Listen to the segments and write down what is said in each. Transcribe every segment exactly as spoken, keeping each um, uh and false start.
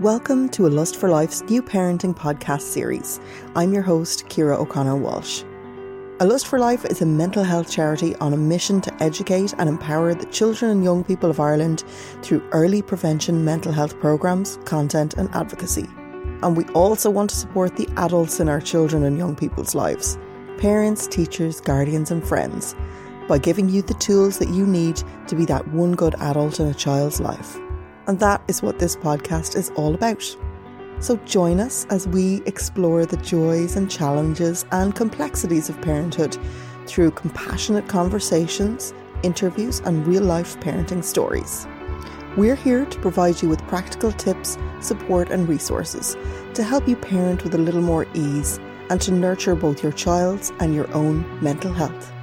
Welcome to A Lust for Life's new parenting podcast series. I'm your host, Ciara O'Connor-Walsh. A Lust for Life is a mental health charity on a mission to educate and empower the children and young people of Ireland through early prevention mental health programmes, content and advocacy. And we also want to support the adults in our children and young people's lives, parents, teachers, guardians and friends, by giving you the tools that you need to be that one good adult in a child's life. And that is what this podcast is all about. So join us as we explore the joys and challenges and complexities of parenthood through compassionate conversations, interviews and real-life parenting stories. We're here to provide you with practical tips, support and resources to help you parent with a little more ease and to nurture both your child's and your own mental health.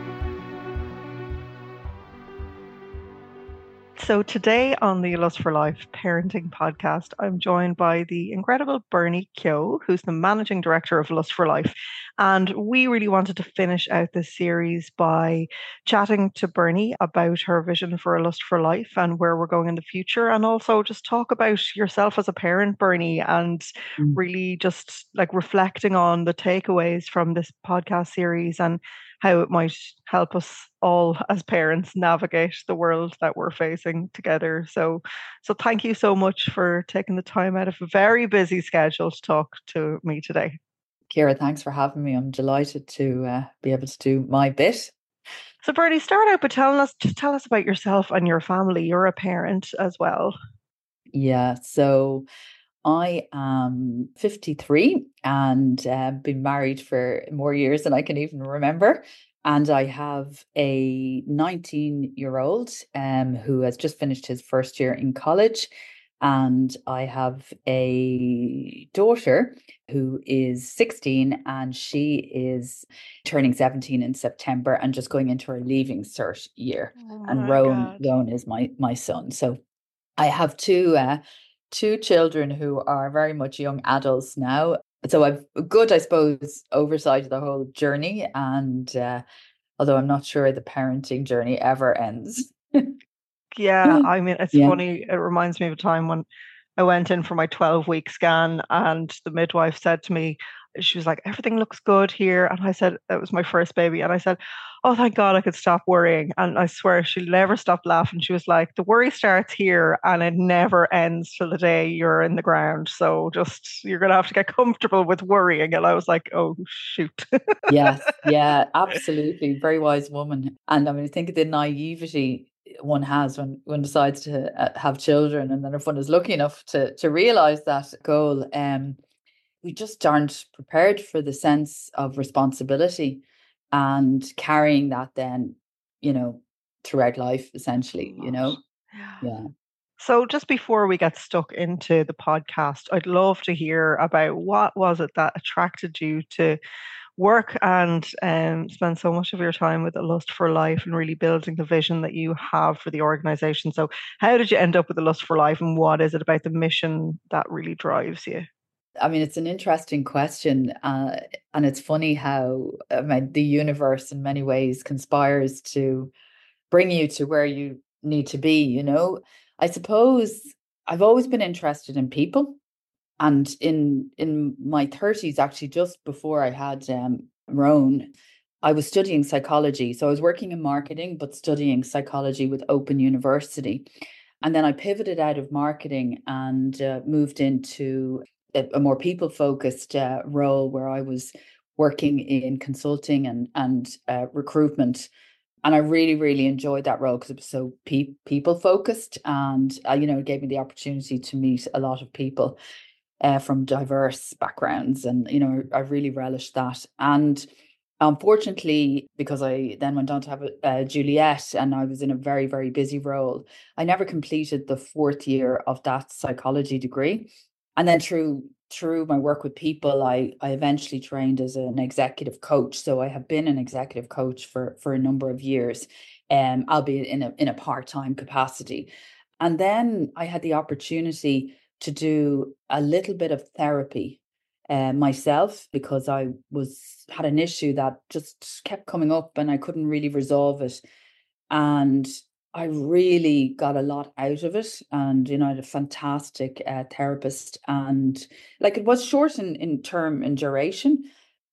So today on the Lust for Life parenting podcast, I'm joined by the incredible Bernie Keogh, who's the managing director of Lust for Life. And we really wanted to finish out this series by chatting to Bernie about her vision for A Lust for Life and where we're going in the future. And also just talk about yourself as a parent, Bernie, and mm. really just like reflecting on the takeaways from this podcast series and how it might help us all as parents navigate the world that we're facing together. So, so thank you so much for taking the time out of a very busy schedule to talk to me today. Ciara, thanks for having me. I'm delighted to uh, be able to do my bit. So Bernie, start out by telling us, just tell us about yourself and your family. You're a parent as well. Yeah, so I am fifty-three and uh, been married for more years than I can even remember. And I have a nineteen-year-old um, who has just finished his first year in college. And I have a daughter who is sixteen and she is turning seventeen in September and just going into her leaving cert year. Oh and Rowan, God. Rowan is my, my son. So I have two uh, two children who are very much young adults now. So I've good, I suppose, oversight of the whole journey. And uh, although I'm not sure the parenting journey ever ends. Yeah, I mean, it's yeah. funny. It reminds me of a time when I went in for my twelve-week scan and the midwife said to me, she was like, everything looks good here. And I said, it was my first baby. And I said, oh, thank God I could stop worrying. And I swear she never stopped laughing. She was like, the worry starts here and it never ends till the day you're in the ground. So just, you're going to have to get comfortable with worrying. And I was like, oh, shoot. Yes, yeah, absolutely. Very wise woman. And I mean, I think of the naivety one has when one decides to uh, have children, and then if one is lucky enough to to realize that goal, um we just aren't prepared for the sense of responsibility and carrying that then, you know, throughout life, essentially, you know. Yeah. So just before we get stuck into the podcast, I'd love to hear about what was it that attracted you to work and um, spend so much of your time with A Lust for Life and really building the vision that you have for the organization. So how did you end up with A Lust for Life and what is it about the mission that really drives you? I mean, it's an interesting question. Uh, and it's funny how I mean, the universe in many ways conspires to bring you to where you need to be, you know. I suppose I've always been interested in people. And in in my thirties, actually, just before I had um, Rowan, I was studying psychology. So I was working in marketing, but studying psychology with Open University. And then I pivoted out of marketing and uh, moved into a, a more people-focused uh, role where I was working in consulting and, and uh, recruitment. And I really, really enjoyed that role because it was so pe- people-focused. And, uh, you know, it gave me the opportunity to meet a lot of people Uh, from diverse backgrounds. And, you know, I really relished that. And unfortunately, because I then went on to have a, a Juliet and I was in a very, very busy role, I never completed the fourth year of that psychology degree. And then through through my work with people, I, I eventually trained as an executive coach. So I have been an executive coach for, for a number of years, um, albeit in a, in a part-time capacity. And then I had the opportunity to do a little bit of therapy uh, myself because I was had an issue that just kept coming up and I couldn't really resolve it. And I really got a lot out of it. And, you know, I had a fantastic uh, therapist. And like it was short in, in term and duration,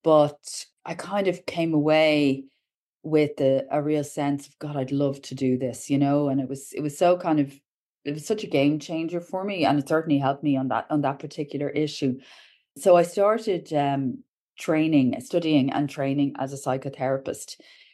but I kind of came away with a, a real sense of, God, I'd love to do this, you know, and it was, it was so kind of, it was such a game changer for me. And it certainly helped me on that, on that particular issue. So I started um, training, studying and training as a psychotherapist.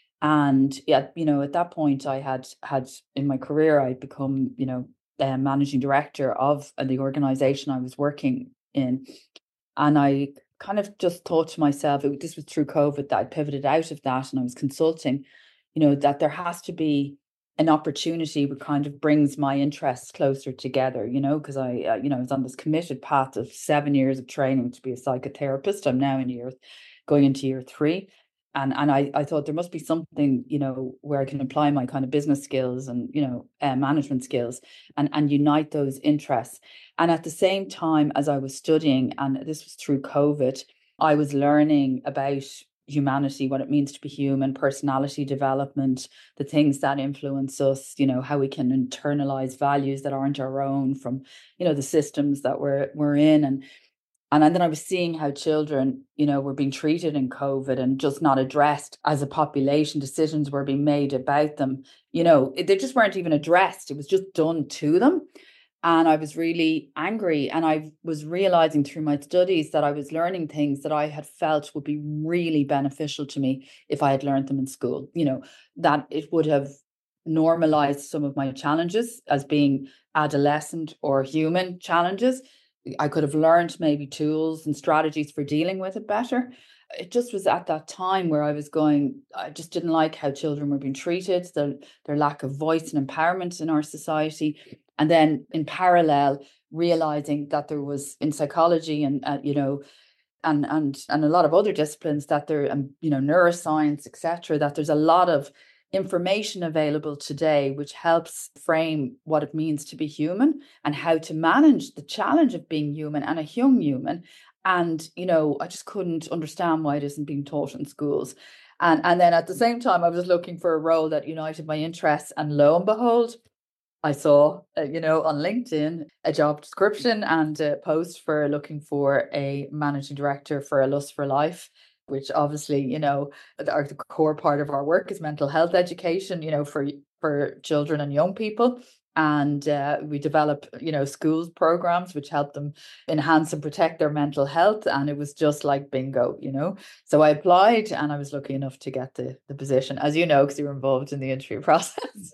And yeah, you know, at that point I had had in my career, I'd become, you know, uh, managing director of uh, the organization I was working in. And I kind of just thought to myself, it, this was through COVID that I pivoted out of that and I was consulting, you know, that there has to be an opportunity that kind of brings my interests closer together, you know, because I, uh, you know, I was on this committed path of seven years of training to be a psychotherapist. I'm now in year, going into year three. And, and I, I thought there must be something, you know, where I can apply my kind of business skills and, you know, uh, management skills and, and unite those interests. And at the same time as I was studying, and this was through COVID, I was learning about humanity, what it means to be human, personality development, the things that influence us, you know, how we can internalize values that aren't our own from, you know, the systems that we're we're in. And and then I was seeing how children, you know, were being treated in COVID and just not addressed as a population. Decisions were being made about them. You know, they just weren't even addressed. It was just done to them. And I was really angry. And I was realizing through my studies that I was learning things that I had felt would be really beneficial to me if I had learned them in school. You know, that it would have normalized some of my challenges as being adolescent or human challenges. I could have learned maybe tools and strategies for dealing with it better. It just was at that time where I was going, I just didn't like how children were being treated, the, their lack of voice and empowerment in our society. And then in parallel, realizing that there was in psychology and, uh, you know, and and and a lot of other disciplines that there, um, you know, neuroscience, et cetera, that there's a lot of information available today which helps frame what it means to be human and how to manage the challenge of being human and a young human. And, you know, I just couldn't understand why it isn't being taught in schools. And, and then at the same time, I was looking for a role that united my interests. And lo and behold, I saw, uh, you know, on LinkedIn, a job description and a post for looking for a managing director for A Lust for Life, which obviously, you know, our the core part of our work is mental health education, you know, for for children and young people. And uh, we develop, you know, schools programs which help them enhance and protect their mental health. And it was just like bingo, you know. So I applied and I was lucky enough to get the, the position, as you know, because you were involved in the interview process.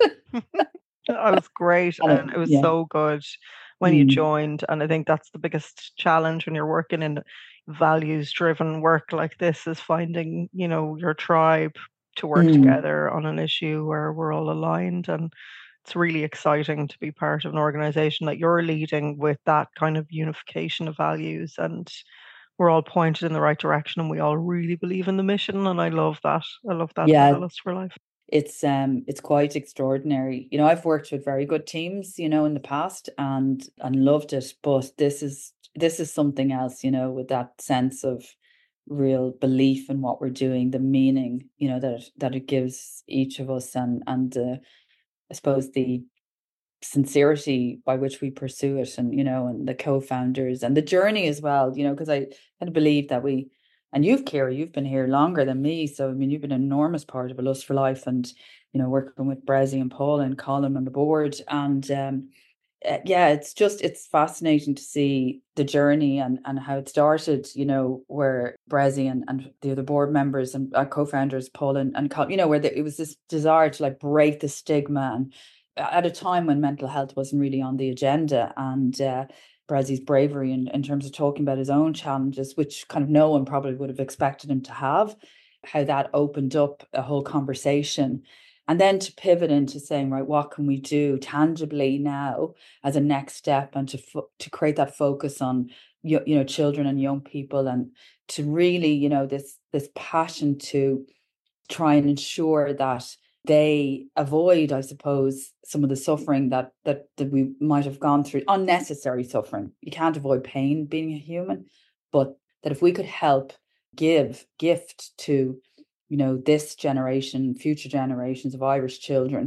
That was great, And and it, it was yeah. so good when you Mm. joined. And I think that's the biggest challenge when you're working in values-driven work like this, is finding, you know, your tribe to work Mm. together on an issue where we're all aligned. And it's really exciting to be part of an organization that you're leading with that kind of unification of values, and we're all pointed in the right direction and we all really believe in the mission. And I love that. I love that about A Yeah, Lust for Life. it's um it's quite extraordinary. You know, I've worked with very good teams, you know, in the past and and loved it, but this is this is something else, you know, with that sense of real belief in what we're doing, the meaning, you know, that that it gives each of us, and and uh, I suppose the sincerity by which we pursue it, and you know, and the co-founders and the journey as well, you know, because I kind of believe that we, and you've, Kira, you've been here longer than me, so I mean you've been an enormous part of A Lust for Life, and you know, working with Brezzy and Paul and Colin on the board. And um uh, yeah, it's just, it's fascinating to see the journey and and how it started, you know, where Brezzy and, and the other board members and uh, co-founders Paul and, and Colin, you know, where the, it was this desire to like break the stigma, and at a time when mental health wasn't really on the agenda. And uh, Brazzy's bravery in, in terms of talking about his own challenges, which kind of no one probably would have expected him to have, how that opened up a whole conversation. And then to pivot into saying, right, what can we do tangibly now as a next step, and to fo- to create that focus on you, you know, children and young people, and to really, you know, this this passion to try and ensure that they avoid, I suppose, some of the suffering that that that we might have gone through, unnecessary suffering. You can't avoid pain being a human, but that if we could help give gift to, you know, this generation, future generations of Irish children,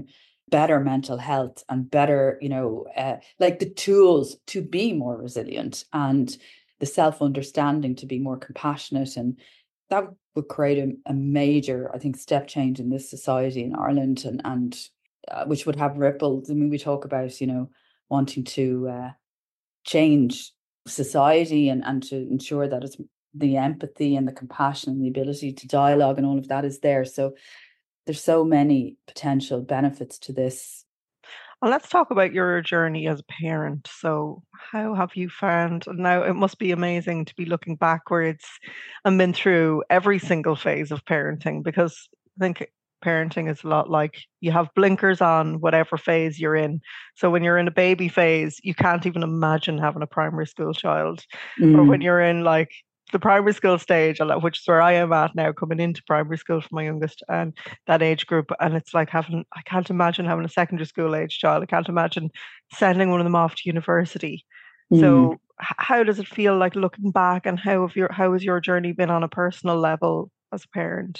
better mental health and better, you know, uh, like the tools to be more resilient and the self-understanding to be more compassionate. And that would create a, a major, I think, step change in this society in Ireland, and, and uh, which would have ripples. I mean, we talk about, you know, wanting to uh, change society and, and to ensure that it's the empathy and the compassion and the ability to dialogue and all of that is there. So there's so many potential benefits to this. And let's talk about your journey as a parent. So, how have you found? Now, it must be amazing to be looking backwards and been through every single phase of parenting, because I think parenting is a lot like you have blinkers on whatever phase you're in. So, when you're in a baby phase, you can't even imagine having a primary school child. Mm. Or when you're in like the primary school stage, which is where I am at now, coming into primary school for my youngest and that age group. And it's like having, I can't imagine having a secondary school age child. I can't imagine sending one of them off to university. Mm. So h- how does it feel like looking back, and how have your, how has your journey been on a personal level as a parent?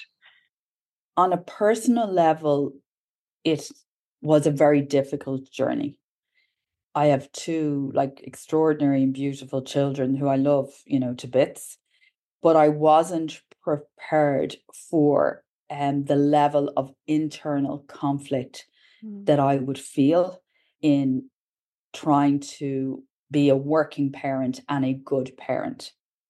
On a personal level, it was a very difficult journey. I have two like extraordinary and beautiful children who I love, you know, to bits, but I wasn't prepared for um, the level of internal conflict mm. that I would feel in trying to be a working parent and a good parent.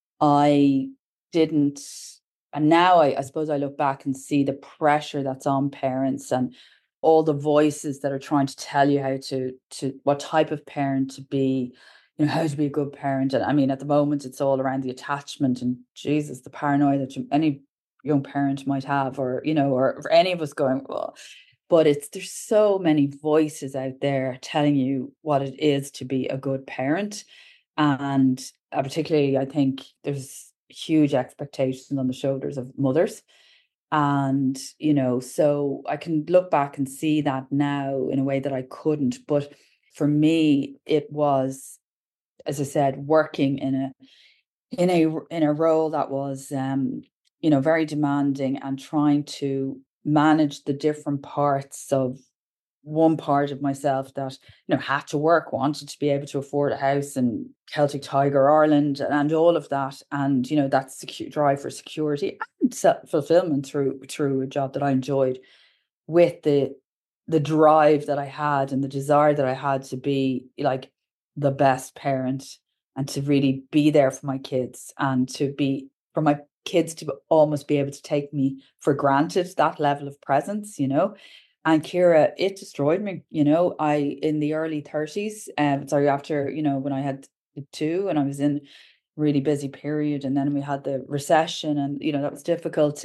I didn't, and now I, I suppose I look back and see the pressure that's on parents and all the voices that are trying to tell you how to, to what type of parent to be, you know, how to be a good parent. And I mean, at the moment, it's all around the attachment and Jesus, the paranoia that you, any young parent might have, or, you know, or for any of us going, well, but it's, there's so many voices out there telling you what it is to be a good parent. And uh, particularly, I think there's huge expectations on the shoulders of mothers. And, you know, so I can look back and see that now in a way that I couldn't. But for me, it was, as I said, working in a in a in a role that was, um, you know, very demanding, and trying to manage the different parts of one part of myself that, you know, had to work, wanted to be able to afford a house in Celtic Tiger, Ireland, and all of that. And, you know, that secu- drive for security and fulfillment through through a job that I enjoyed, with the the drive that I had and the desire that I had to be like the best parent and to really be there for my kids, and to be for my kids to almost be able to take me for granted, that level of presence, you know. And Ciara, it destroyed me, you know. I, in the early thirties, um, sorry, after, you know, when I had two and I was in really busy period, and then we had the recession, and, you know, that was difficult.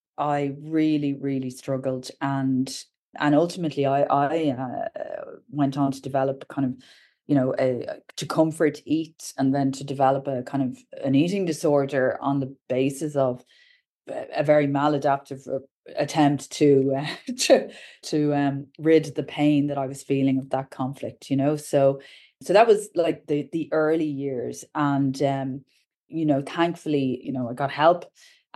I really, really struggled. And, and ultimately I, I uh, went on to develop kind of, you know, a, to comfort eat, and then to develop a kind of an eating disorder on the basis of a very maladaptive attempt to uh, to to um rid the pain that I was feeling of that conflict, you know. So so that was like the the early years. And um you know, thankfully, you know, I got help,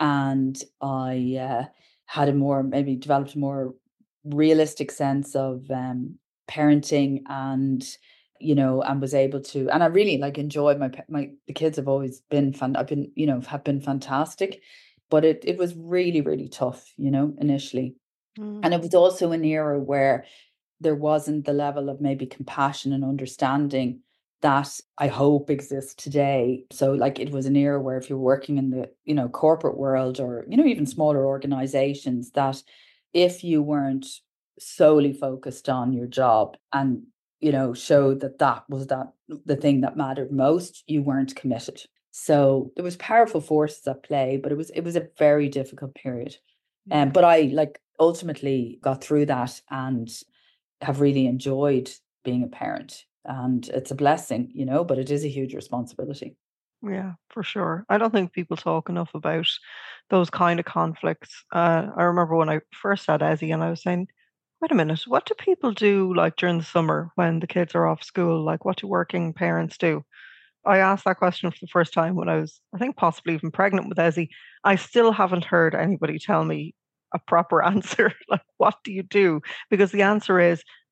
and I uh, had a more, maybe developed a more realistic sense of um parenting, and, you know, and was able to, and I really like enjoyed my my the kids have always been fun. I've been, you know, have been fantastic. But it it was really, really tough, you know, initially. Mm. And it was also an era where there wasn't the level of maybe compassion and understanding that I hope exists today. So like, it was an era where if you're working in the, you know, corporate world, or, you know, even smaller organizations, that if you weren't solely focused on your job and, you know, showed that that was that the thing that mattered most, you weren't committed. So there was powerful forces at play, but it was it was a very difficult period. Yeah. Um, but I like ultimately got through that and have really enjoyed being a parent. And it's a blessing, you know, but it is a huge responsibility. Yeah, for sure. I don't think people talk enough about those kind of conflicts. Uh, I remember when I first had Ezzy, and I was saying, wait a minute, what do people do like during the summer when the kids are off school? Like, what do working parents do? I asked that question for the first time when I was, I think, possibly even pregnant with Ezzy. I still haven't heard anybody tell me a proper answer. Like, what do you do? Because the answer is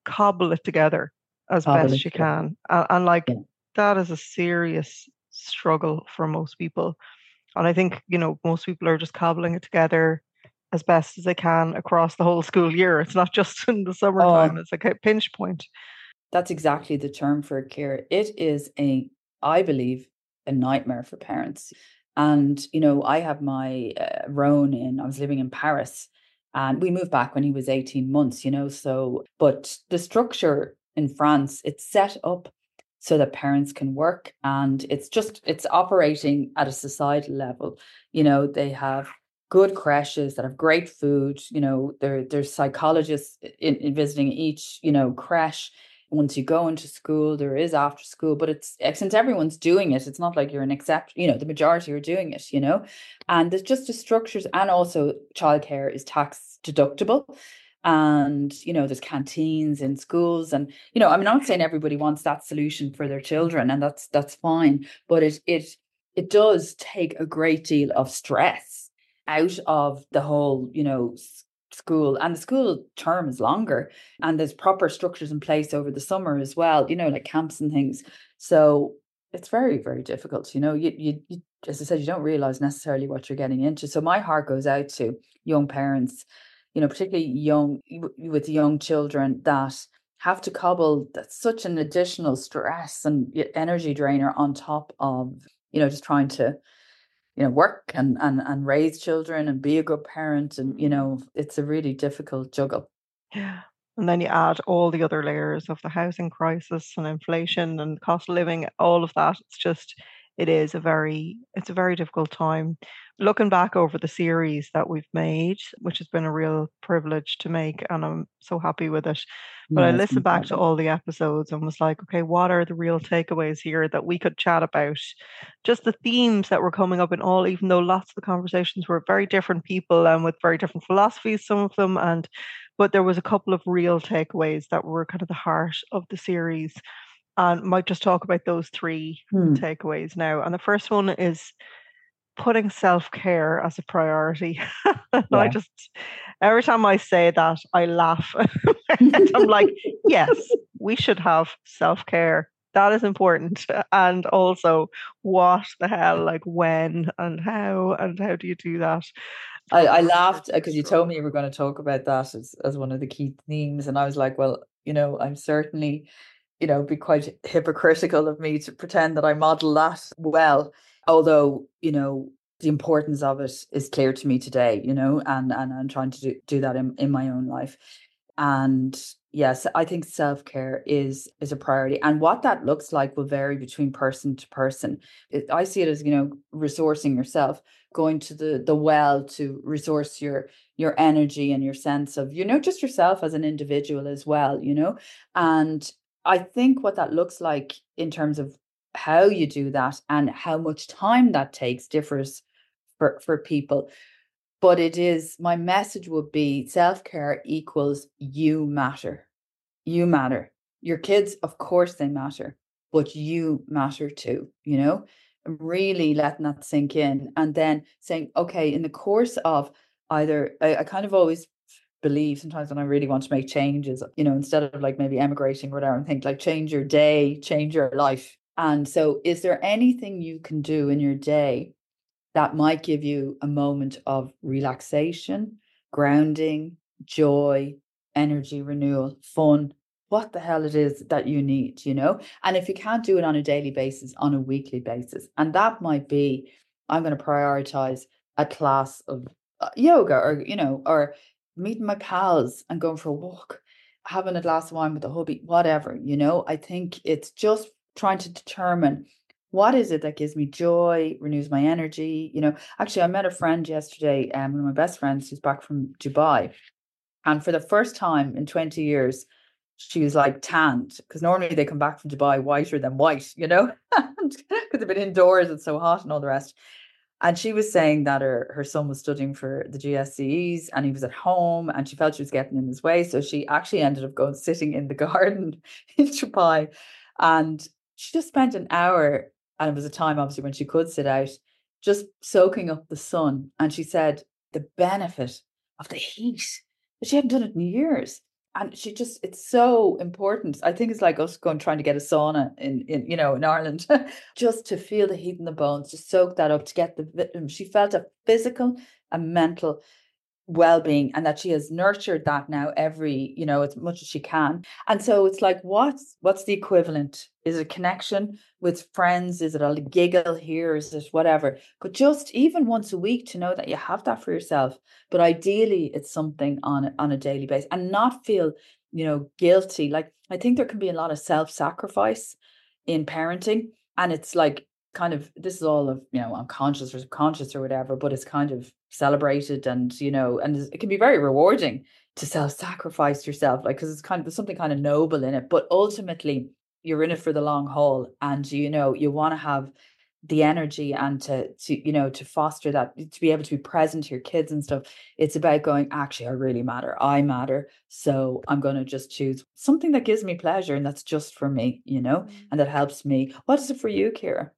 cobble it together as Cobble best it she together. can. And, and like, Yeah. that is a serious struggle for most people. And I think, you know, most people are just cobbling it together as best as they can across the whole school year. It's not just in the summertime, Oh, it's like a pinch point. that's exactly the term for it, Ciara. It is a, I believe, a nightmare for parents. And, you know, I have my uh, Roan in, I was living in Paris and we moved back when he was eighteen months, you know, so, but the structure in France, it's set up so that parents can work, and it's just, it's operating at a societal level. You know, they have good creches that have great food, you know, there, there's psychologists in, in visiting each, you know, creche. Once you go into school, there is after school, but it's since everyone's doing it, it's not like you're an exception, you know, the majority are doing it, you know, and there's just the structures. And also childcare is tax deductible. And, you know, there's canteens in schools. And, you know, I'm not saying everybody wants that solution for their children, and that's that's fine. But it it it does take a great deal of stress out of the whole, you know, school, and the school term is longer, and there's proper structures in place over the summer as well, you know, like camps and things. So it's very, very difficult. You know, you, you, you as I said, you don't realize necessarily what you're getting into. So my heart goes out to young parents, you know, particularly young with young children that have to cobble. That's such an additional stress and energy drainer on top of, you know, just trying to, you know, work and, and, and raise children and be a good parent. And, you know, it's a really difficult juggle. Yeah. And then you add all the other layers of the housing crisis and inflation and cost of living, all of that. It's just, it is a very, it's a very difficult time. Looking back over the series that we've made, which has been a real privilege to make, and I'm so happy with it. But I Yeah, it's been listened back to incredible. all the episodes and was like, okay, what are the real takeaways here that we could chat about? Just the themes that were coming up in all, even though lots of the conversations were very different people and with very different philosophies, some of them, and but there was a couple of real takeaways that were kind of the heart of the series, and might just talk about those three Hmm. takeaways now. And the first one is putting self-care as a priority. And I Yeah. just, every time I say that, I laugh. I'm like, yes, we should have self-care. That is important. And also, what the hell, like when and how, and how do you do that? I, I laughed because you told me you were going to talk about that as, as one of the key themes. And I was like, well, you know, I'm certainly, you know, be quite hypocritical of me to pretend that I model that well. Although, you know, the importance of it is clear to me today, you know, and, and I'm trying to do, do that in, in my own life. And yes, I think self-care is is a priority. And what that looks like will vary between person to person. It, I see it as, you know, resourcing yourself, going to the the well to resource your your energy and your sense of, you know, just yourself as an individual as well, you know. And I think what that looks like in terms of how you do that and how much time that takes differs for for people. But it is, my message would be self-care equals you matter. You matter. Your kids, of course, they matter, but you matter too, you know? Really letting that sink in, and then saying, okay, in the course of either, I, I kind of always believe sometimes when I really want to make changes, you know, instead of like maybe emigrating or whatever, and think like change your day, change your life. And so is there anything you can do in your day that might give you a moment of relaxation, grounding, joy, energy renewal, fun, what the hell it is that you need, you know? And if you can't do it on a daily basis, on a weekly basis, and that might be, I'm going to prioritize a class of uh, yoga, or, you know, or meeting my pals and going for a walk, having a glass of wine with a hubby, whatever, you know? I think it's just trying to determine, what is it that gives me joy, renews my energy? You know, actually, I met a friend yesterday, um, one of my best friends who's back from Dubai. And for the first time in twenty years, she was like tanned, because normally they come back from Dubai whiter than white, you know, because they've been indoors, it's so hot and all the rest. And she was saying that her, her son was studying for the G C S Es and he was at home and she felt she was getting in his way. So she actually ended up going sitting in the garden in Dubai. And she just spent an hour, and it was a time obviously when she could sit out, just soaking up the sun. And she said the benefit of the heat, but she hadn't done it in years. and she just, it's so important. I think it's like us going trying to get a sauna in, in you know, in Ireland, just to feel the heat in the bones, to soak that up, to get the, she felt a physical and mental well-being, and that she has nurtured that now every, you know, as much as she can. And so it's like, what's what's the equivalent? Is it a connection with friends? Is it a giggle here? Is it whatever? But just even once a week to know that you have that for yourself. But ideally it's something on a, on a daily basis, and not feel, you know, guilty. Like, I think there can be a lot of self-sacrifice in parenting, and it's like, kind of, this is all of, you know, unconscious or subconscious or whatever, but it's kind of celebrated, and, you know, and it can be very rewarding to self-sacrifice yourself, like, because it's kind of, there's something kind of noble in it, but ultimately you're in it for the long haul, and, you know, you want to have the energy and to, to, you know, to foster that, to be able to be present to your kids and stuff. It's about going, actually, I really matter. I matter. So I'm going to just choose something that gives me pleasure, and that's just for me, you know, mm. and that helps me. What is it for you, Ciara?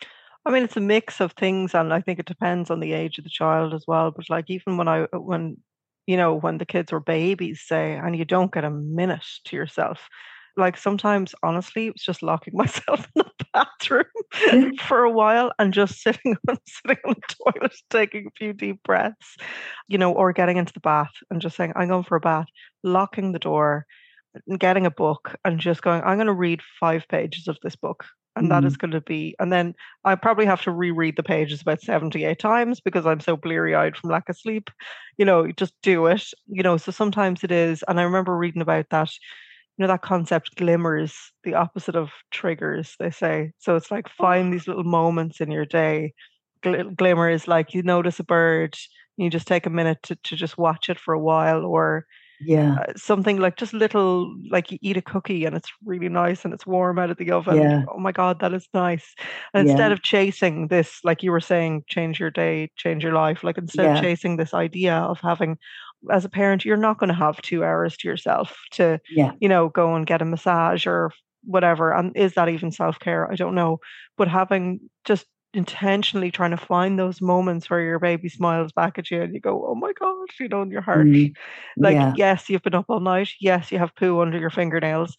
I mean, it's a mix of things, and I think it depends on the age of the child as well. But like, even when I, when, you know, when the kids were babies, say, and you don't get a minute to yourself, like sometimes, honestly, it was just locking myself in the bathroom yeah. for a while and just sitting on, sitting on the toilet, taking a few deep breaths, you know, or getting into the bath and just saying, I'm going for a bath, locking the door, getting a book and just going, I'm going to read five pages of this book. And that is going to be, and then I probably have to reread the pages about seventy-eight times because I'm so bleary-eyed from lack of sleep. You know, just do it. You know, so sometimes it is, and I remember reading about that, you know, that concept glimmers, the opposite of triggers, they say. So it's like, find these little moments in your day. Gl- glimmers, like you notice a bird, you just take a minute to, to just watch it for a while, or yeah, uh, something like just little, like you eat a cookie and it's really nice and it's warm out of the oven. Yeah. Oh my God, that is nice. And yeah. instead of chasing this, like you were saying, change your day, change your life, like instead yeah. of chasing this idea of having, as a parent, you're not going to have two hours to yourself to, yeah. you know, go and get a massage or whatever. And is that even self-care? I don't know. But having just intentionally trying to find those moments where your baby smiles back at you and you go, oh my God, you know, in your heart. Mm, like, yeah. yes, you've been up all night. Yes, you have poo under your fingernails.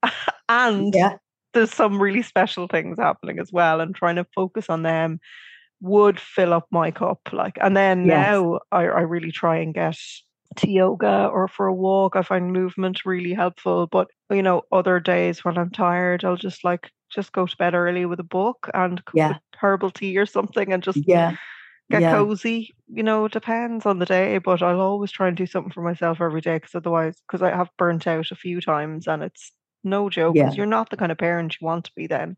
and yeah. there's some really special things happening as well. And trying to focus on them would fill up my cup. Like, and then yes. now I, I really try and get to yoga or for a walk. I find movement really helpful. But, you know, other days when I'm tired, I'll just like, just go to bed early with a book and cook yeah. with herbal tea or something and just yeah. get yeah. cozy. You know, it depends on the day, but I'll always try and do something for myself every day, because otherwise, because I have burnt out a few times and it's no joke, because yeah. you're not the kind of parent you want to be then.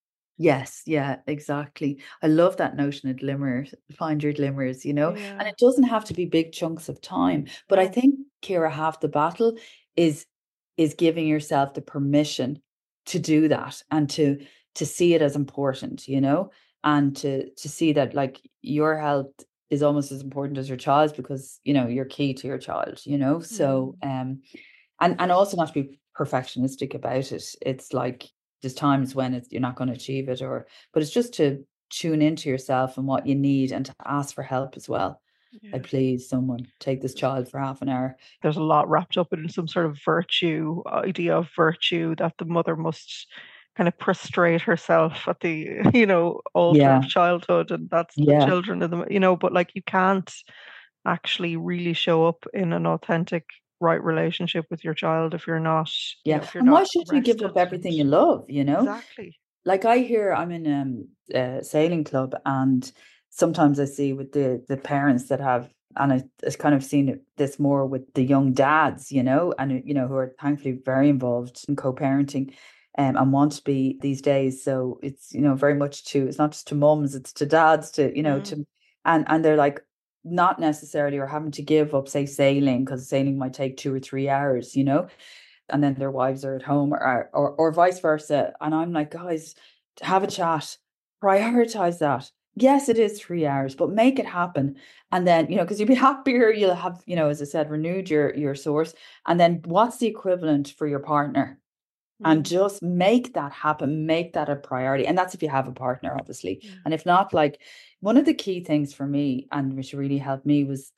Yes, yeah, exactly. I love that notion of glimmers, find your glimmers, you know, yeah. and it doesn't have to be big chunks of time. But no. I think, Ciara, half the battle is is giving yourself the permission to do that and to to see it as important, you know, and to to see that like your health is almost as important as your child's, because, you know, you're key to your child, you know. So mm. um and and also not to be perfectionistic about it. It's like there's times when it's, you're not going to achieve it, or but it's just to tune into yourself and what you need, and to ask for help as well. Yeah. Like, please, someone take this child for half an hour. There's a lot wrapped up in some sort of virtue, idea of virtue, that the mother must kind of prostrate herself at the, you know, altar yeah. of childhood, and that's yeah. the children of the, you know, but like you can't actually really show up in an authentic, right relationship with your child if you're not, yeah. you know, if you're and why not should you give up everything you love, you know? Exactly. Like I hear, I'm in um, a sailing club, and sometimes I see with the the parents that have, and I, I've kind of seen this more with the young dads, you know, and, you know, who are thankfully very involved in co-parenting um, and want to be these days. So it's, you know, very much to, it's not just to mums, it's to dads, to, you know, mm. to, and, and they're like, not necessarily or having to give up, say, sailing, because sailing might take two or three hours, you know, and then their wives are at home, or, or, or vice versa. And I'm like, guys, have a chat, prioritize that. Yes, it is three hours, but make it happen. And then, you know, because you'll be happier, you'll have, you know, as I said, renewed your, your source. And then what's the equivalent for your partner? Mm. And just make that happen, make that a priority. And that's if you have a partner, obviously. Mm. And if not, like, one of the key things for me, and which really helped me, was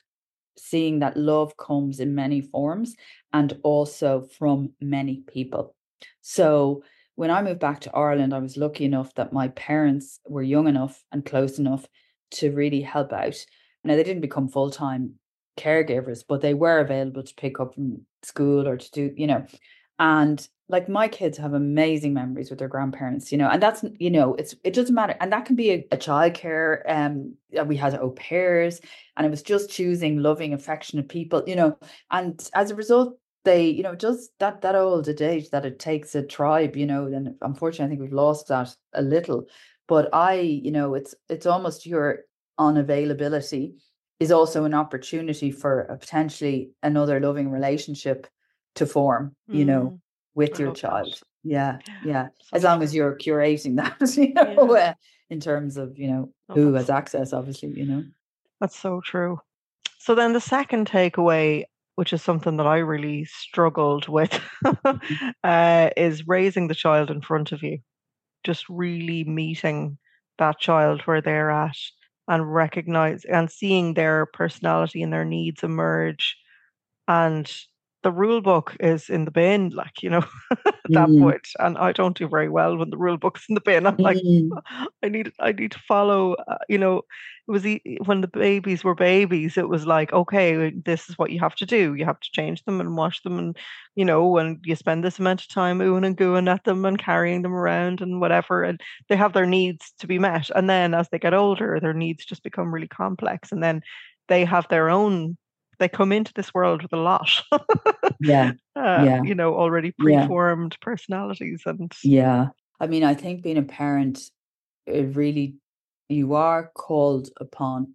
seeing that love comes in many forms and also from many people. So when I moved back to Ireland, I was lucky enough that my parents were young enough and close enough to really help out. Now, they didn't become full-time caregivers, but they were available to pick up from school or to do, you know, and like my kids have amazing memories with their grandparents, you know, and that's, you know, it's, it doesn't matter. And that can be a, a childcare. Um, we had au pairs, and it was just choosing loving, affectionate people, you know, and as a result, they, you know, just that, that old adage that it takes a tribe, you know, then unfortunately, I think we've lost that a little, but I, you know, it's, it's almost your unavailability is also an opportunity for a potentially another loving relationship to form, you know, Mm, with I your love that. child. Yeah, yeah. So As long true. as you're curating that, you know, Yeah. uh, in terms of, you know, Oh, who that's has access, obviously, you know. that's so true. So then the second takeaway, which is something that I really struggled with, Mhm. uh, is raising the child in front of you. Just really meeting that child where they're at and recognize and seeing their personality and their needs emerge. And the rule book is in the bin, like, you know, at that Mm, point. And I don't do very well when the rule book's in the bin. I'm like, mm, I need, I need to follow. Uh, you know, it was e- when the babies were babies. It was like, okay, this is what you have to do. You have to change them and wash them, and you know, and you spend this amount of time oohing and gooing at them and carrying them around and whatever. And they have their needs to be met. And then as they get older, their needs just become really complex. And then they have their own. They come into this world with a lot. yeah, uh, yeah, you know, already yeah, preformed personalities and yeah. I mean, I think being a parent, it really, you are called upon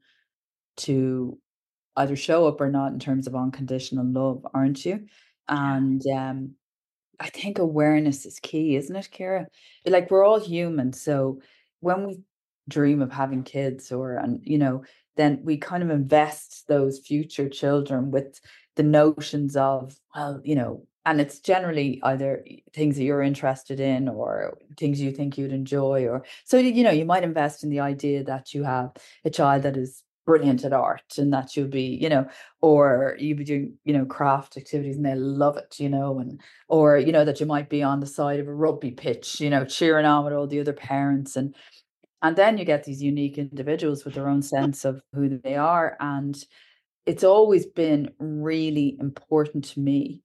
to either show up or not in terms of unconditional love, aren't you? yeah, And um, I think awareness is key, isn't it, Kira? Like we're all human, so when we dream of having kids, or and you know, then we kind of invest those future children with the notions of, well, you know, and it's generally either things that you're interested in or things you think you'd enjoy, or so you know, you might invest in the idea that you have a child that is brilliant at art and that you'll be, you know, or you'll be doing, you know, craft activities and they love it, you know, and or you know that you might be on the side of a rugby pitch, you know, cheering on with all the other parents, and and then you get these unique individuals with their own sense of who they are. And it's always been really important to me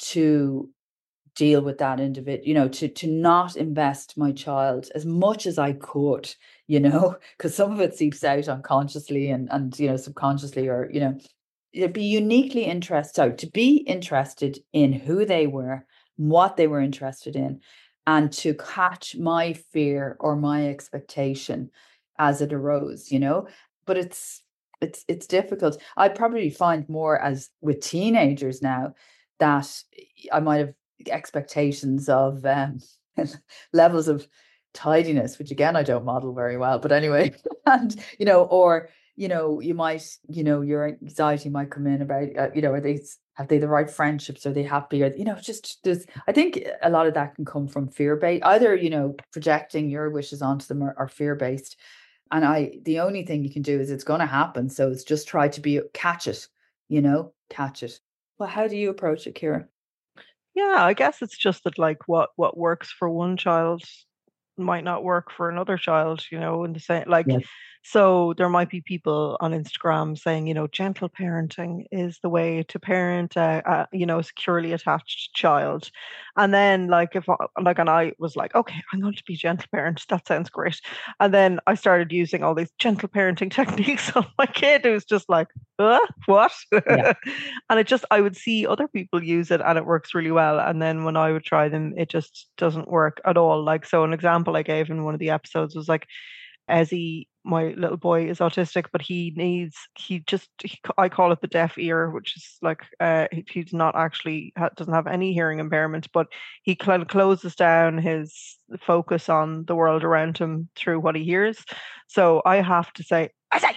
to deal with that individual, you know, to to not invest my child as much as I could, you know, because some of it seeps out unconsciously and and you know, subconsciously, or you know, it'd be uniquely interested, so to be interested in who they were, what they were interested in, and to catch my fear or my expectation as it arose, you know. But it's it's it's difficult. I probably find more as with teenagers now that I might have expectations of um, levels of tidiness, which again I don't model very well. But anyway, and you know, or you know, you might, you know, your anxiety might come in about, uh, you know, are they, have they the right friendships? Are they happy? Or, you know, just there's, I think a lot of that can come from fear based, either, you know, projecting your wishes onto them, or, or fear based. And I, the only thing you can do is it's going to happen. So it's just try to be, catch it, you know, catch it. Well, how do you approach it, Kira? yeah. I guess it's just that like what what works for one child might not work for another child, you know, in the same like Yeah. so there might be people on Instagram saying, you know, gentle parenting is the way to parent a, a you know, securely attached child. And then like if I, like and I was like, okay, I'm going to be gentle parent. That sounds great. And then I started using all these gentle parenting techniques on my kid who's just like, uh, what? Yeah. And it just I would see other people use it and it works really well. And then when I would try them, it just doesn't work at all. Like so an example I gave in one of the episodes was like Ezzy, my little boy, is autistic, but he needs, he just, he, I call it the deaf ear, which is like, uh, he, he's not actually, ha, doesn't have any hearing impairment, but he kind of closes down his focus on the world around him through what he hears. So I have to say,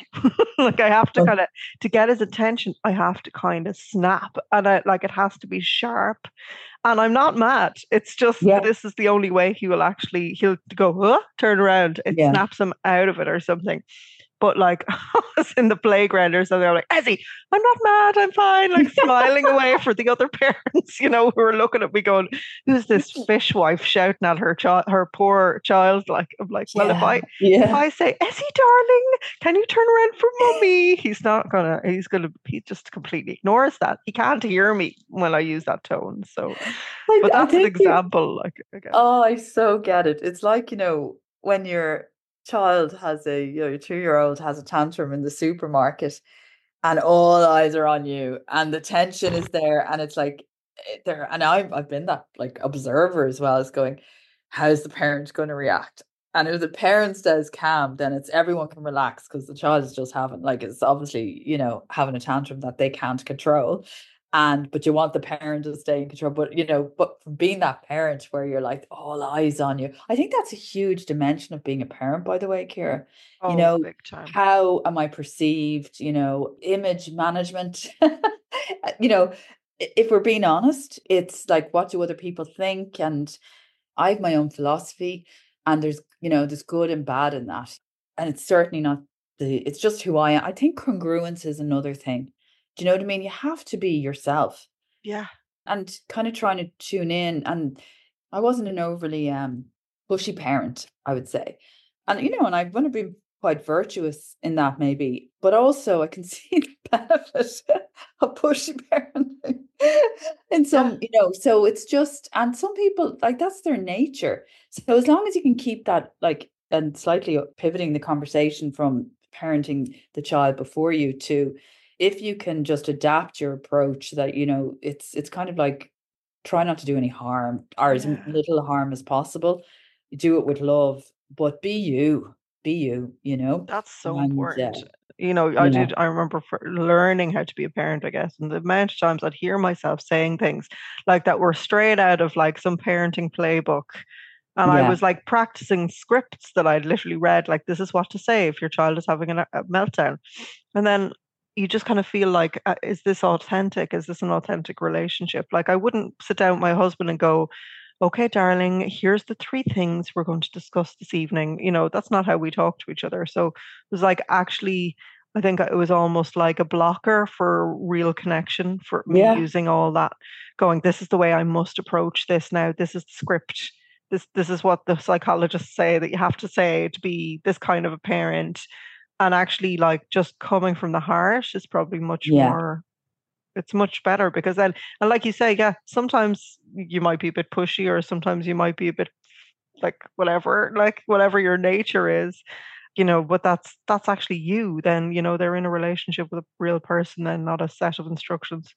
like I have to Oh, kind of, to get his attention, I have to kind of snap, and I like it has to be sharp. And I'm not mad. It's just yeah. this is the only way he will actually he'll go, huh? Turn around. It Yeah. snaps him out of it or something. But like I was in the playground or something, they're like, Ezzy, I'm not mad, I'm fine, like smiling away for the other parents, you know, who were looking at me going, who's this fishwife shouting at her child, her poor child? Like, I'm like, well, if Yeah, I yeah. if I say, Ezzy, darling, can you turn around for mummy? He's not gonna, he's gonna, he just completely ignores that. He can't hear me when I use that tone. So, I, but I that's an think you, example, like, again. oh, I so get it. It's like, you know, when your child has a, you know, your two-year-old has a tantrum in the supermarket and all eyes are on you and the tension is there and it's like eh, there, and I've I've been that like observer as well as going, how's the parent going to react? And if the parent stays calm, then it's everyone can relax because the child is just having like it's obviously, you know, having a tantrum that they can't control. And but you want the parent to stay in control. But you know, but from being that parent where you're like all eyes on you, I think that's a huge dimension of being a parent, by the way, Kira. You Oh, know, big time. how am I perceived? You know, image management. You know, if we're being honest, it's like what do other people think? And I have my own philosophy, and there's, you know, there's good and bad in that. And it's certainly not the, it's just who I am. I think congruence is another thing. Do you know what I mean? You have to be yourself Yeah. and kind of trying to tune in. And I wasn't an overly um pushy parent, I would say. And, you know, and I want to be quite virtuous in that maybe, but also I can see the benefit of pushy parenting in Yeah. some, you know, so it's just, and some people like that's their nature. So as long as you can keep that like, and slightly pivoting the conversation from parenting the child before you to, if you can just adapt your approach that, you know, it's, it's kind of like try not to do any harm or as Yeah. little harm as possible. Do it with love, but be you, be you, you know, That's so and uh, important. You know, I yeah, did, I remember for learning how to be a parent, I guess, and the amount of times I'd hear myself saying things like that were straight out of like some parenting playbook. And I yeah, was like practicing scripts that I'd literally read, like, this is what to say if your child is having a, a meltdown. And then you just kind of feel like, uh, is this authentic? Is this an authentic relationship? Like, I wouldn't sit down with my husband and go, okay, darling, here's the three things we're going to discuss this evening. You know, that's not how we talk to each other. So it was like actually, I think it was almost like a blocker for real connection for me yeah, using all that, going, this is the way I must approach this now. This is the script. This this is what the psychologists say that you have to say to be this kind of a parent. And actually, like, just coming from the heart is probably much yeah. more, it's much better because then, and like you say, yeah, sometimes you might be a bit pushy or sometimes you might be a bit like whatever, like whatever your nature is, you know, but that's that's actually you. Then, you know, they're in a relationship with a real person and not a set of instructions.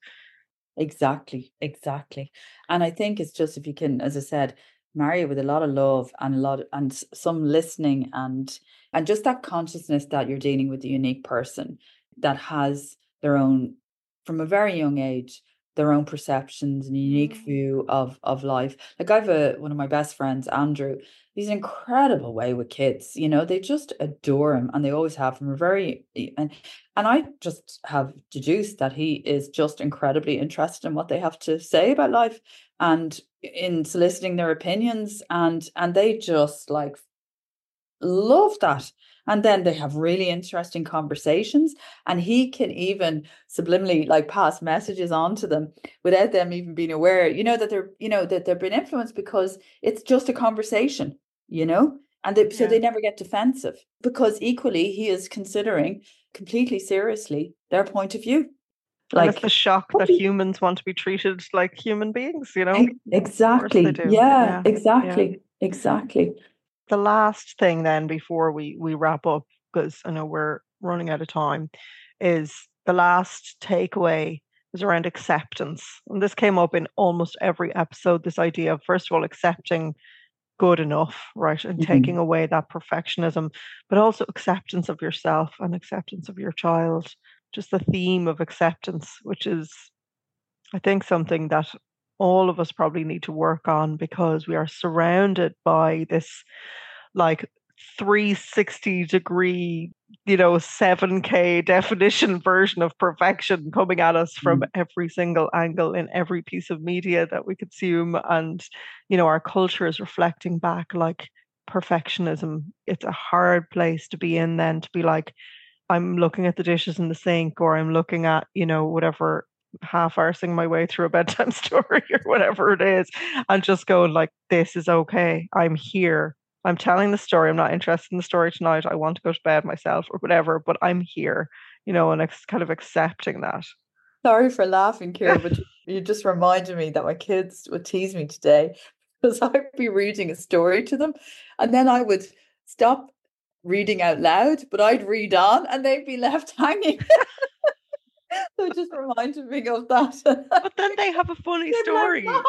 Exactly, exactly. And I think it's just if you can, as I said, marry it with a lot of love and a lot and s- some listening and and just that consciousness that you're dealing with a unique person that has their own, from a very young age, their own perceptions and unique Mm. view of of life. Like I've a one of my best friends, Andrew. He's an incredible way with kids. You know, they just adore him and they always have from a very and and I just have deduced that he is just incredibly interested in what they have to say about life and in soliciting their opinions and and they just like love that. And then they have really interesting conversations and he can even subliminally like pass messages on to them without them even being aware, you know, that they're, you know, that they're being influenced because it's just a conversation, you know, and they, so Yeah. they never get defensive because equally he is considering completely seriously their point of view. And it's the Like, shock that humans want to be treated like human beings, you know? Of course they exactly. do. Yeah, Yeah. Yeah. exactly. Exactly. The last thing then before we we wrap up, because I know we're running out of time, is the last takeaway is around acceptance. And this came up in almost every episode, this idea of first of all accepting good enough, right? And taking Mhm. away that perfectionism, but also acceptance of yourself and acceptance of your child. Just the theme of acceptance, which is I think something that all of us probably need to work on because we are surrounded by this like three hundred sixty degree, you know, seven K definition version of perfection coming at us from Mhm. every single angle in every piece of media that we consume. And, you know, our culture is reflecting back like perfectionism. It's a hard place to be in then to be like, I'm looking at the dishes in the sink, or I'm looking at, you know, whatever, half-arsing my way through a bedtime story or whatever it is, and just going like, this is okay. I'm here. I'm telling the story. I'm not interested in the story tonight. I want to go to bed myself or whatever, but I'm here, you know, and it's kind of accepting that. Sorry for laughing, Kira, but you just reminded me that my kids would tease me today because I'd be reading a story to them, and then I would stop reading out loud, but I'd read on and they'd be left hanging. So it just reminded me of that. But then they have a funny They'd be like, story. "Mom!"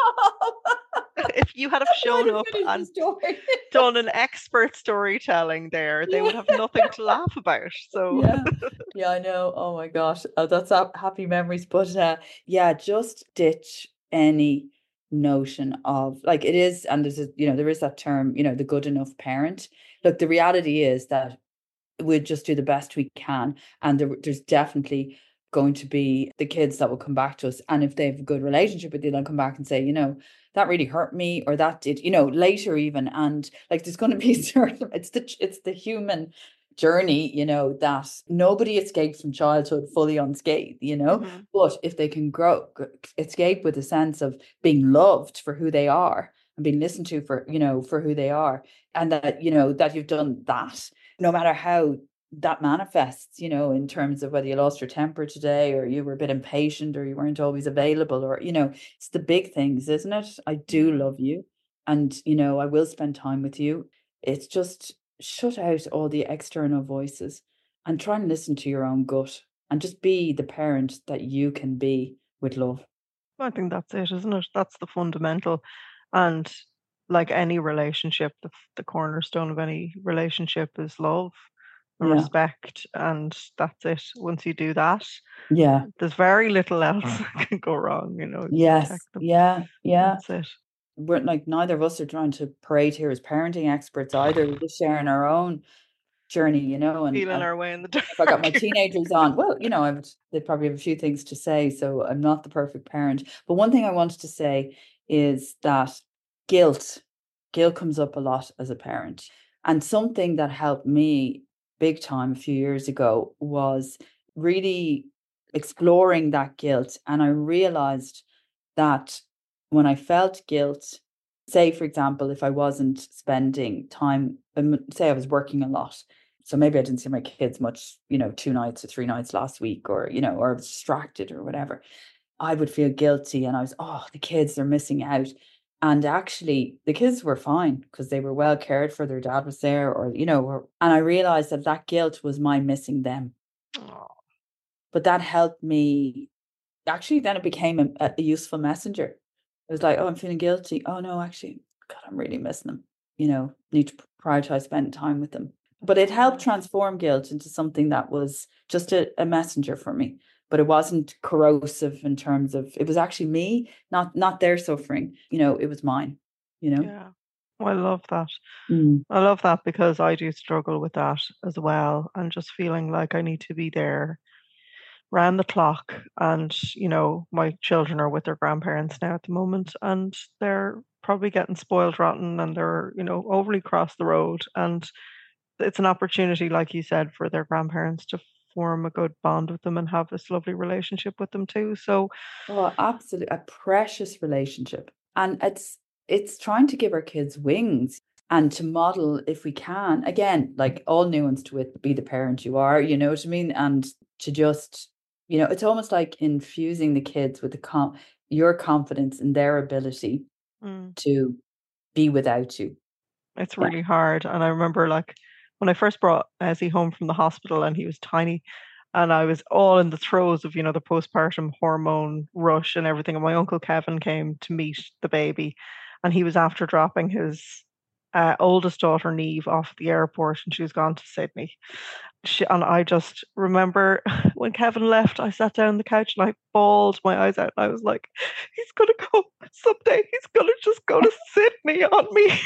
If you had have I'm trying shown to up finish the and story. done an expert storytelling there, they would Yeah. have nothing to laugh about. So Yeah, yeah, I know. Oh my gosh, oh, that's hap- happy memories. But uh, yeah, just ditch any notion of like it is, and there's a, you know, there is that term, you know, the good enough parent. Look, the reality is that we'd just do the best we can, and there, there's definitely going to be the kids that will come back to us, and if they have a good relationship with you, they'll come back and say, you know, that really hurt me, or that did, you know, later even, and like there's going to be certain, it's the it's the human journey, you know, that nobody escapes from childhood fully unscathed, you know. Mhm. But if they can grow g- escape with a sense of being loved for who they are and being listened to for, you know, for who they are, and that, you know, that you've done that, no matter how that manifests, you know, in terms of whether you lost your temper today, or you were a bit impatient, or you weren't always available, or, you know, it's the big things, isn't it? I do Yeah. love you, and, you know, I will spend time with you. It's just shut out all the external voices and try and listen to your own gut, and just be the parent that you can be with love. I think that's it, isn't it? That's the fundamental. And like any relationship, the, the cornerstone of any relationship is love and Yeah. respect. And that's it. Once you do that, Yeah. there's very little else that can go wrong, you know, you Yes. protect them. Yeah. Yeah. That's it. We're like, neither of us are trying to parade here as parenting experts either. We're just sharing our own journey, you know, and Feeling uh, our way in the dark. if I got my teenagers on, well, you know, I would, they probably have a few things to say, so I'm not the perfect parent. But one thing I wanted to say is that guilt, guilt comes up a lot as a parent. And something that helped me big time a few years ago was really exploring that guilt. And I realized that when I felt guilt, say, for example, if I wasn't spending time, um, say I was working a lot, so maybe I didn't see my kids much, you know, two nights or three nights last week, or, you know, or I was distracted or whatever, I would feel guilty, and I was, oh, the kids are missing out. And actually, the kids were fine because they were well cared for. Their dad was there, or, you know, or, and I realized that that guilt was my missing them. Oh, But that helped me. Actually, then it became a, a useful messenger. It was like, oh, I'm feeling guilty. Oh, no, actually, God, I'm really missing them. You know, need to prioritize spending time with them. But it helped transform guilt into something that was just a, a messenger for me. But it wasn't corrosive in terms of, it was actually me, not not their suffering. You know, it was mine, you know? yeah. Well, I love that. Mm. I love that because I do struggle with that as well, and just feeling like I need to be there round the clock. And, you know, my children are with their grandparents now at the moment, and they're probably getting spoiled rotten, and they're, you know, overly cross the road. And it's an opportunity, like you said, for their grandparents to form a good bond with them and have this lovely relationship with them too. So Oh, absolutely. A precious relationship. And it's it's trying to give our kids wings and to model, if we can, again, like all nuanced with be the parent you are, you know what I mean? And to just, you know, it's almost like infusing the kids with the com your confidence in their ability mm, to be without you. it's Yeah. really hard. And I remember, like, when I first brought Ezzy home from the hospital and he was tiny, and I was all in the throes of, you know, the postpartum hormone rush and everything. And my uncle Kevin came to meet the baby, and he was after dropping his uh, oldest daughter, Neve, off at the airport, and she was gone to Sydney. She, and I just remember when Kevin left, I sat down on the couch and I bawled my eyes out. And I was like, he's going to go someday. He's going to just go to Sydney on me.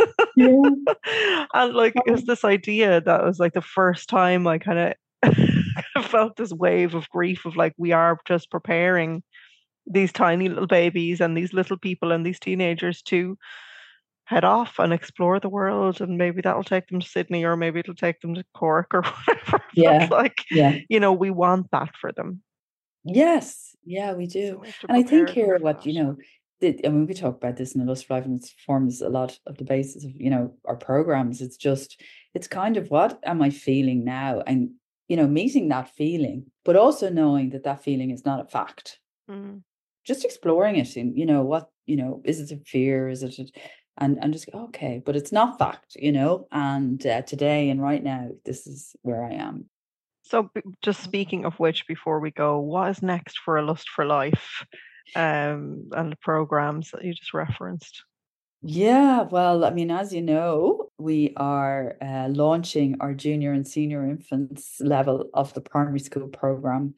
Yeah. And like, it was this idea that was like the first time I kind of felt this wave of grief of like, we are just preparing these tiny little babies and these little people and these teenagers to head off and explore the world, and maybe that'll take them to Sydney, or maybe it'll take them to Cork or whatever. Yeah. But like, yeah. you know, we want that for them. Yes. Yeah, we do. So we have to and I think prepare them here for what, that. you know, the, I mean, we talk about this in the Lust for Life, and it forms a lot of the basis of, you know, our programs. It's just, it's kind of, what am I feeling now? And, you know, meeting that feeling, but also knowing that that feeling is not a fact. Mm. Just exploring it in, you know, what, you know, is it a fear? Is it, a, and, and just, okay, but it's not fact, you know, and uh, today and right now, this is where I am. So b- just speaking of which, before we go, what is next for A Lust for Life um, and the programs that you just referenced? Yeah, well, I mean, as you know, we are uh, launching our junior and senior infants level of the primary school program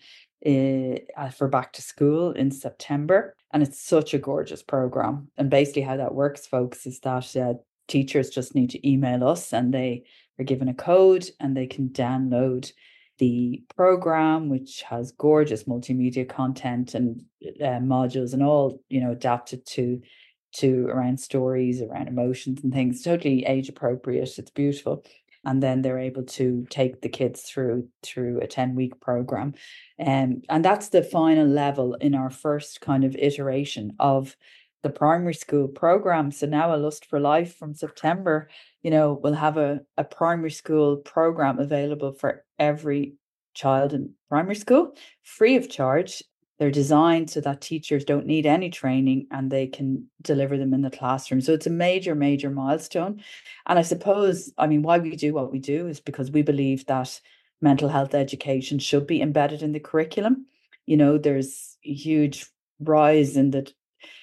uh, for back to school in September. And it's such a gorgeous program. And basically how that works, folks, is that uh, teachers just need to email us, and they are given a code and they can download the program, which has gorgeous multimedia content and uh, modules, and all, you know, adapted to to around stories, around emotions and things, totally age appropriate. It's beautiful. And then they're able to take the kids through through a ten week program. Um, and that's the final level in our first kind of iteration of the primary school program. So now A Lust for Life from September, you know, we'll have a, a primary school program available for every child in primary school, free of charge. They're designed so that teachers don't need any training and they can deliver them in the classroom. So it's a major, major milestone. And I suppose, I mean, why we do what we do is because we believe that mental health education should be embedded in the curriculum. You know, there's a huge rise in the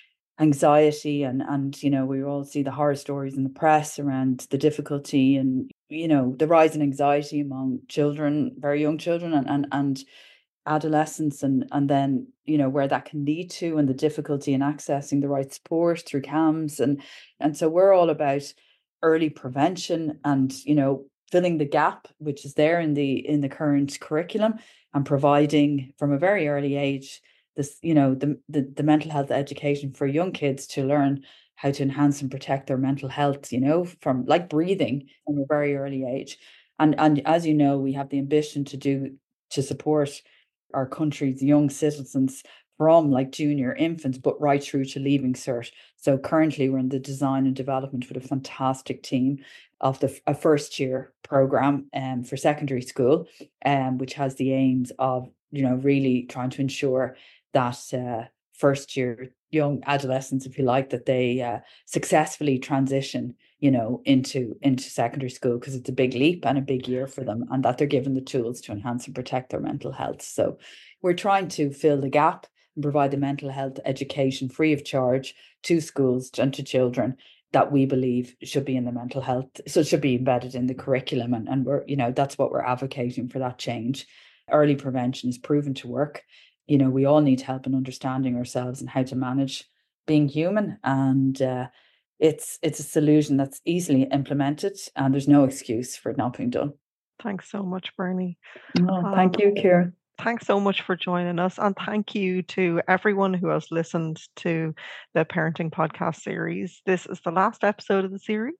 anxiety and, and, you know, we all see the horror stories in the press around the difficulty and, you know, the rise in anxiety among children, very young children, and, and, and adolescence, and and then, you know, where that can lead to, and the difficulty in accessing the right support through C A M S, and and so we're all about early prevention and, you know, filling the gap which is there in the in the current curriculum, and providing from a very early age this, you know, the the, the mental health education for young kids to learn how to enhance and protect their mental health, you know, from like breathing from a very early age. And and as you know, we have the ambition to do to support our country's young citizens from like junior infants, but right through to leaving cert. So currently we're in the design and development with a fantastic team of the a first year program um, for secondary school, um, which has the aims of, you know, really trying to ensure that uh, first year young adolescents, if you like, that they uh, successfully transition, you know, into into secondary school, because it's a big leap and a big year for them, and that they're given the tools to enhance and protect their mental health. So we're trying to fill the gap and provide the mental health education free of charge to schools and to children that we believe should be in the mental health, so it should be embedded in the curriculum, and, and we're, you know, that's what we're advocating for, that change. Early prevention is proven to work. You know, we all need help in understanding ourselves and how to manage being human, and uh, it's it's a solution that's easily implemented, and there's no excuse for it not being done. Thanks so much, Bernie. Oh, thank um, you, Ciara. Thanks so much for joining us, and thank you to everyone who has listened to the Parenting Podcast series. This is the last episode of the series,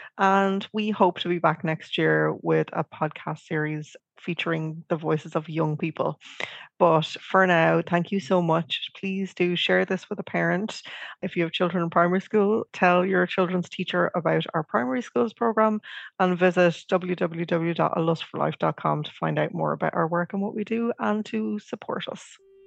and we hope to be back next year with a podcast series featuring the voices of young people. But for now, thank you so much. Please do share this with a parent. If you have children in primary school, tell your children's teacher about our primary schools program, and visit w w w dot a lust for life dot com to find out more about our work and what we do, and to support us.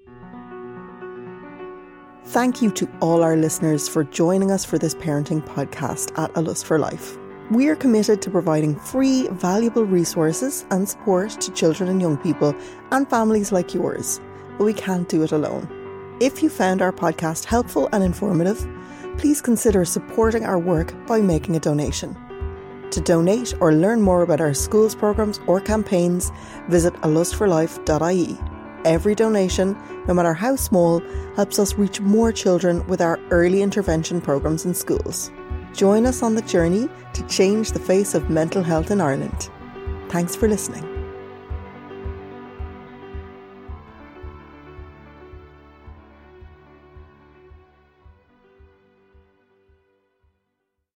Thank you to all our listeners for joining us for this parenting podcast at A Lust for Life. We are committed to providing free, valuable resources and support to children and young people and families like yours, but we can't do it alone. If you found our podcast helpful and informative, please consider supporting our work by making a donation. To donate or learn more about our schools programs or campaigns, visit a lust for life dot I E. Every donation, no matter how small, helps us reach more children with our early intervention programs in schools. Join us on the journey to change the face of mental health in Ireland. Thanks for listening.